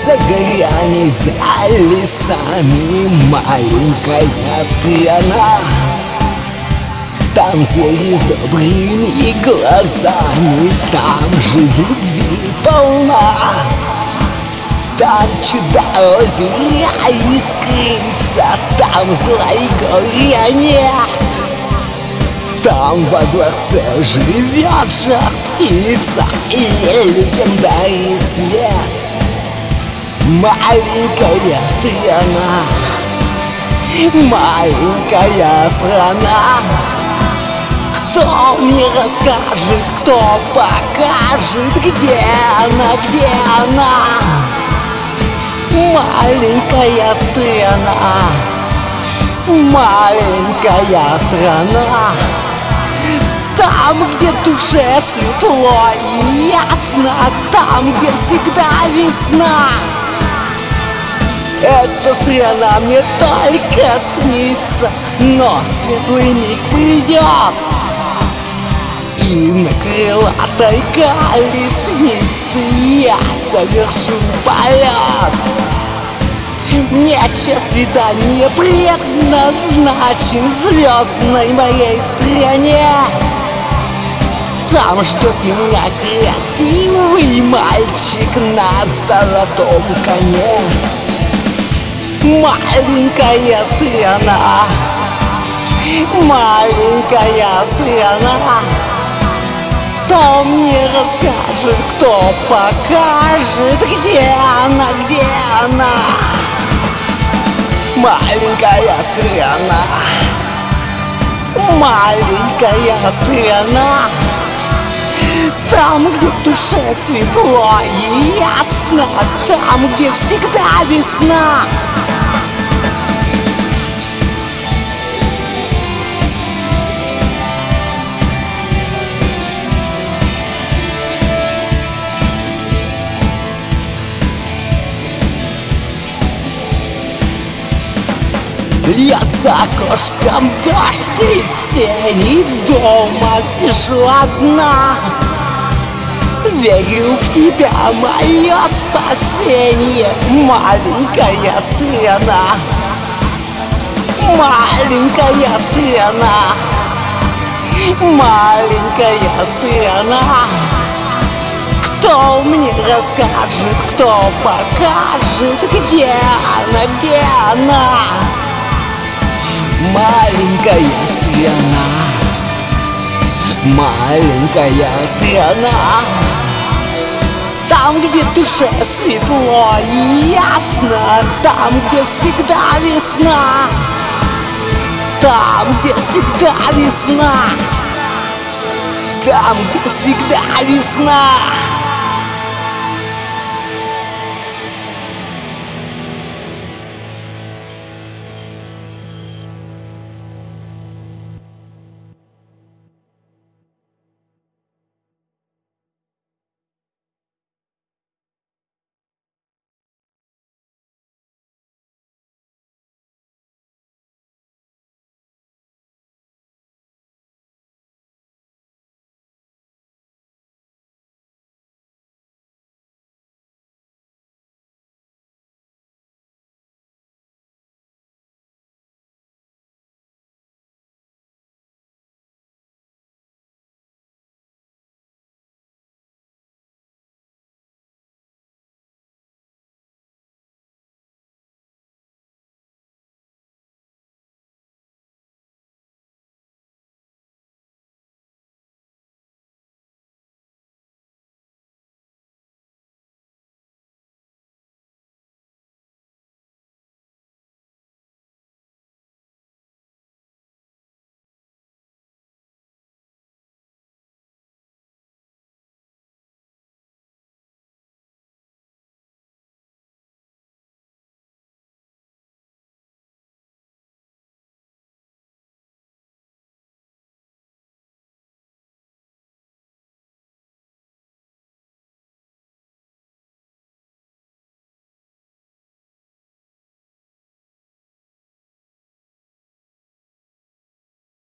За горами, за лесами маленькая страна. Там звери с добрыми глазами, там жизнь любви полна. Там чудо-озеро искрится, там зла и горя нет. Там во дворце живет жар-птица и людям дарит свет. Маленькая страна, маленькая страна. Кто мне расскажет, кто покажет, где она, где она? Маленькая страна, маленькая страна. Там, где душе светло и ясно, там, где всегда весна. Эта страна мне только снится, но светлый миг придет, и на крылатой колеснице я совершу полет. Нече свидание предназначен в звездной моей стране. Там ждет меня красивый мальчик на золотом коне. Маленькая страна, маленькая страна. Кто мне расскажет, кто покажет, где она, где она? Маленькая страна, маленькая страна. Там, где в душе светло и ясно, там, где всегда весна. Льет за окошком дождь весенний, дома сижу одна. Верю в тебя, мое спасение, маленькая страна, маленькая страна, маленькая страна. Кто мне расскажет, кто покажет, где она, где она? Маленькая страна, маленькая страна. Там, где в душе светло и ясно, там, где всегда весна. Там, где всегда весна. Там, где всегда весна.